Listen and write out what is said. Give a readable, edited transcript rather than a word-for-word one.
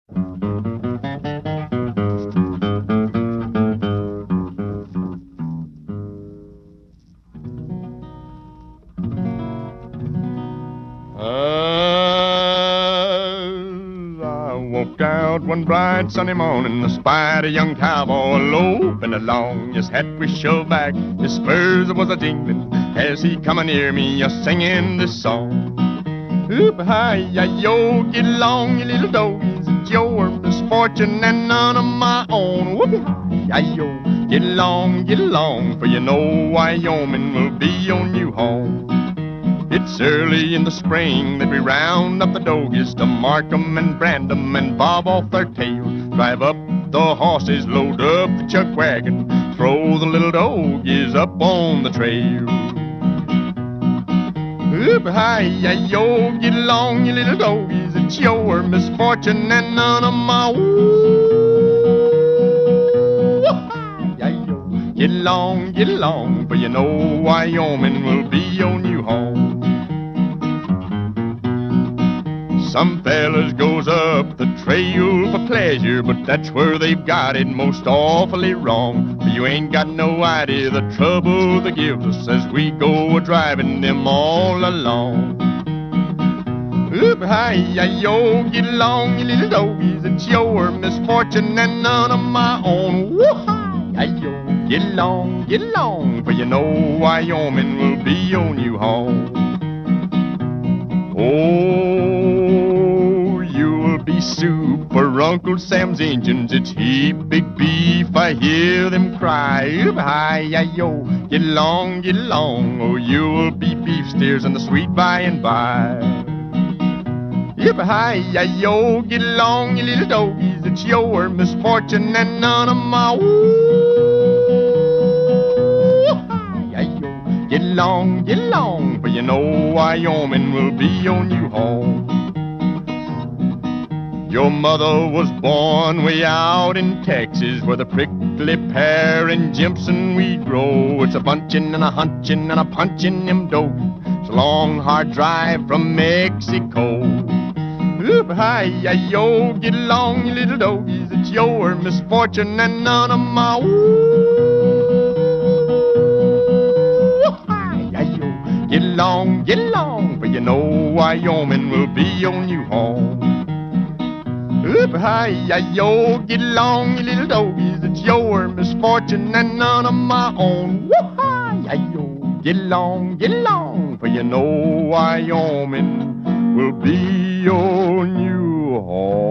I walked out one bright sunny morning, I spied a young cowboy loping along. His hat was shoved back, his spurs was a jingling, as he come near me a singing this song. Oop-hi-yi-yo, get along, you little doggies, it's your misfortune and none of my own. Whoop-hi-yi-yo, get along, for you know Wyoming will be your new home. It's early in the spring that we round up the doggies to mark 'em and brand 'em and bob off their tails. Drive up the horses, load up the chuck wagon, throw the little doggies up on the trail. Oop-hi-yi-yo, get along, you little doggies, it's your misfortune and none of my Woo-hi-yi-yo. Get along, for you know Wyoming will be your new home. Some fellas goes up the trail for pleasure, but that's where they've got it most awfully wrong. For you ain't got no idea the trouble that gives us as we go a-driving them all along. Oop-hi-yi-yo, get along, you little doggies, it's your misfortune and none of my own. Woo-hi-yi-yo, get along, for you know Wyoming will be your new home. Oh, you'll be soup for Uncle Sam's Injuns. It's heap big beef, I hear them cry. Oop-hi-yi-yo, get along. Oh, you'll be beef steers in the sweet by and by. Oop-hi-yi-yo, get along, you little doggies. It's your misfortune and none of my Get along, for you know Wyoming will be your new home. Your mother was born way out in Texas, where the prickly pear and Jimson we grow. It's a bunching and a hunching and a punching them dogs. It's a long, hard drive from Mexico. Oop-hi-yi-yo, get along, you little doggies. It's your misfortune and none of my Get along, for you know Wyoming will be your new home. Oop-hi-yi-yo, get along, you little doggies, it's your misfortune and none of my own. Woo-hi-yi-yo, get along, for you know Wyoming will be your new home.